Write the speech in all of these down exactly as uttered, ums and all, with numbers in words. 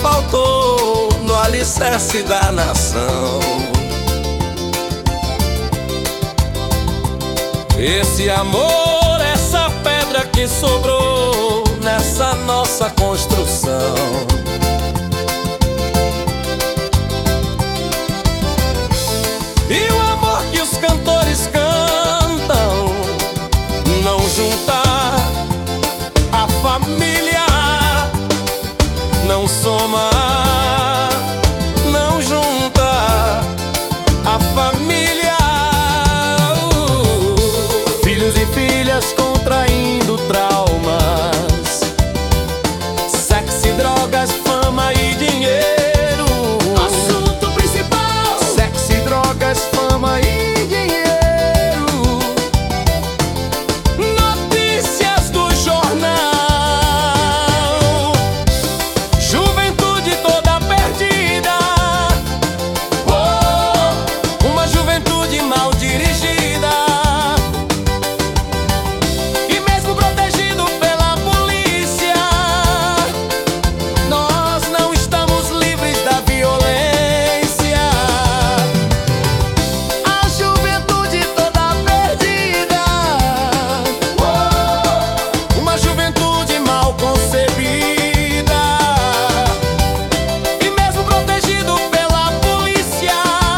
faltou no alicerce da nação. Esse amor, essa pedra que sobrou nessa nossa construção. E o amor que os cantores cantam não junta a família, não soma, não junta a família. uh, Filhos e filhas contraindo traumas, sexo e drogas, fama e dinheiro. Assunto principal: Sexo e drogas, fama e dinheiro. Notícias do jornal. Juventude toda perdida. Oh, uma juventude mal dirigida. E mesmo protegido pela polícia, nós não estamos livres da violência. A juventude toda perdida. Oh, uma juventude mal concebida. E mesmo protegido pela polícia,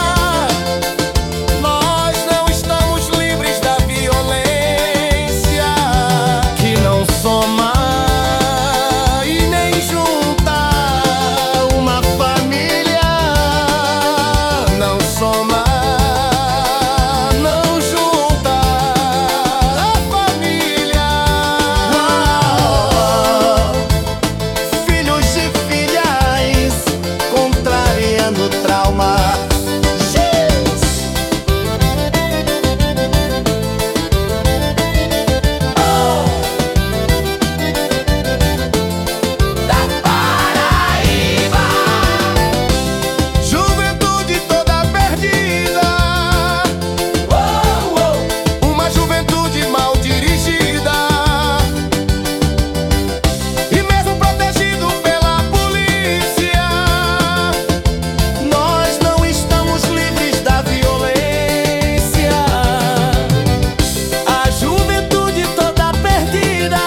nós não estamos livres da violência. Que não soma e nem junta uma família. Não soma, não junta a família. Filhos e filhas contrariando trauma. Juventude toda perdida. Uma juventude mal dirigida. E mesmo protegido pela polícia, nós não estamos livres da violência. A juventude toda perdida.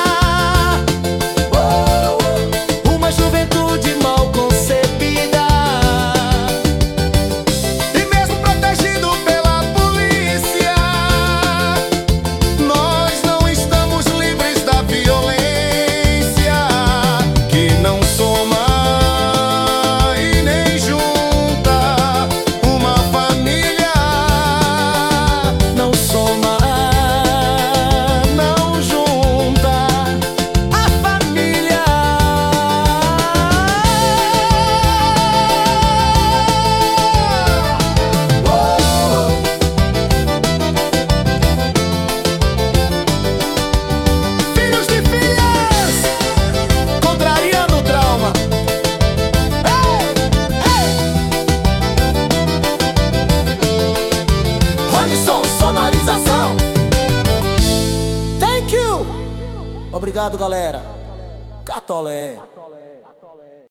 Uma juventude mal concebida. E mesmo protegido pela polícia, nós não estamos livres da violência. Que não soma e nem junta uma família. Não soma, não junta a família. Filhos e filhas contrariando o trauma. Robson, sonorização. Thank you. Obrigado, galera. Catolé.